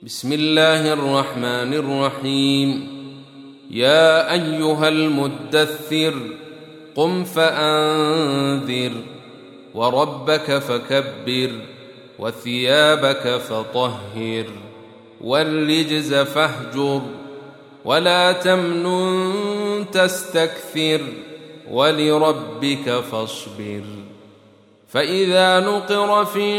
بسم الله الرحمن الرحيم. يا أيها المدثر قم فأنذر وربك فكبر وثيابك فطهر والرجز فاهجر ولا تمنن تستكثر ولربك فاصبر. فإذا نقر في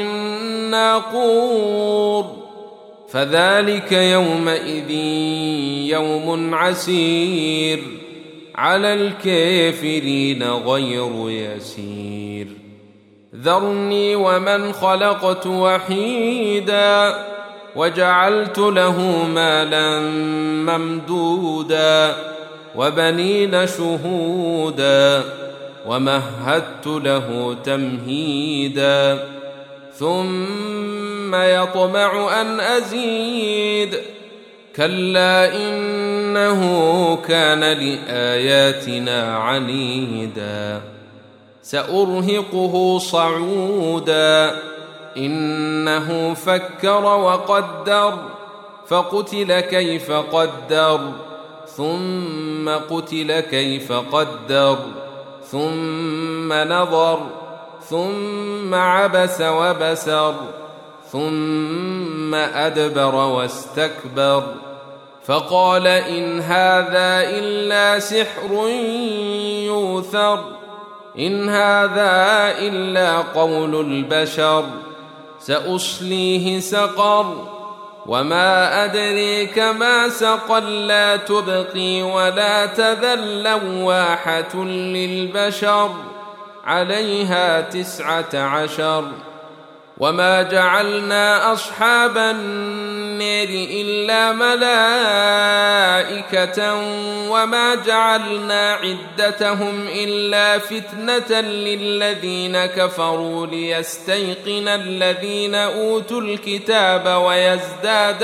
الناقور فذلك يومئذ يوم عسير على الكافرين غير يسير. ذرني ومن خلقت وحيدا وجعلت له مالا ممدودا وبنين شهودا ومهدت له تمهيدا ثم يطمع أن أزيد. كلا إنه كان لآياتنا عنيدا سأرهقه صعودا. إنه فكر وقدر فقتل كيف قدر ثم قتل كيف قدر ثم نظر ثم عبس وبسر ثم أدبر واستكبر فقال إن هذا إلا سحر يؤثر إن هذا إلا قول البشر سأصليه سقر وما أدريك ما سقر لا تبقي ولا تذر لواحة للبشر عليها 19. وما جعلنا أصحاب النار إلا ملائكة وما جعلنا عدتهم إلا فتنة للذين كفروا ليستيقن الذين أوتوا الكتاب ويزداد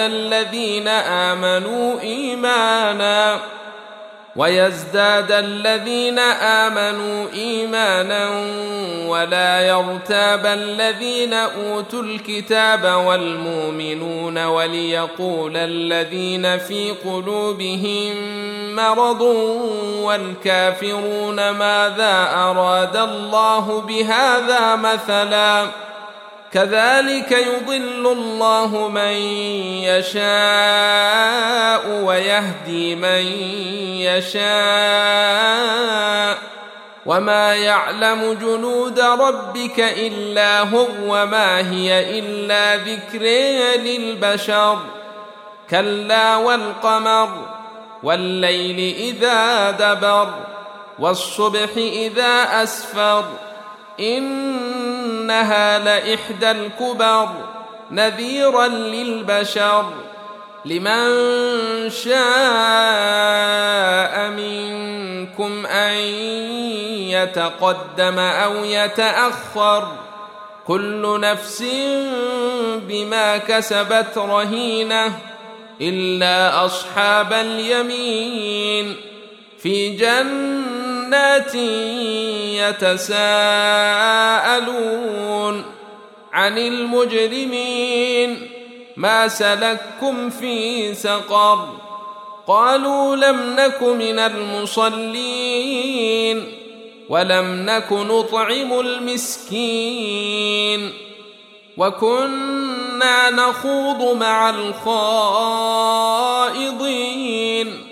الذين آمنوا إيمانا ولا يرتاب الذين أوتوا الكتاب والمؤمنون وليقول الذين في قلوبهم مرض والكافرون ماذا أراد الله بهذا مثلا كذلك يضل الله من يشاء ويهدي من يشاء وما يعلم جنود ربك إلا هو وما هي إلا ذكر للبشر. كلا والقمر والليل إذا دبر والصبح إذا أسفر إنها لإحدى الكبر نذيرا للبشر. لمن شاء منكم أن يتقدم أو يتأخر كل نفس بما كسبت رهينة إلا أصحاب اليمين في جنات يتساءلون عن المجرمين ما سلككم في سقر قالوا لم نك من المصلين ولم نك نطعم المسكين وكنا نخوض مع الخائضين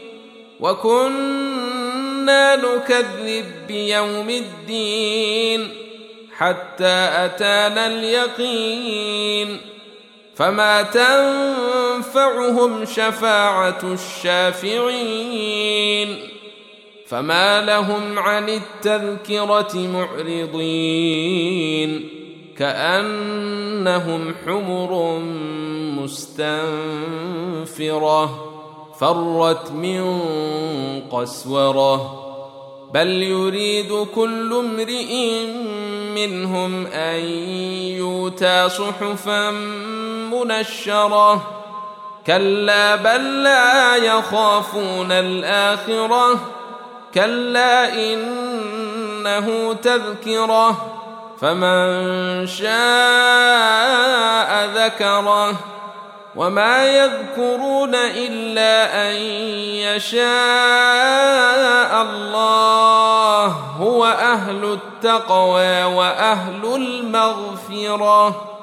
وكنا نكذب بيوم الدين حتى أتانا اليقين فما تنفعهم شفاعة الشافعين فما لهم عن التذكرة معرضين كأنهم حمر مستنفرة فرت من قسورة بل يريد كل امرئ منهم أن يؤتى صحفا منشرة كلا بل لا يخافون الآخرة كلا إنه تذكرة فمن شاء ذكره وما يذكرون إلا أن يشاء الله هو أهل التقوى وأهل المغفرة.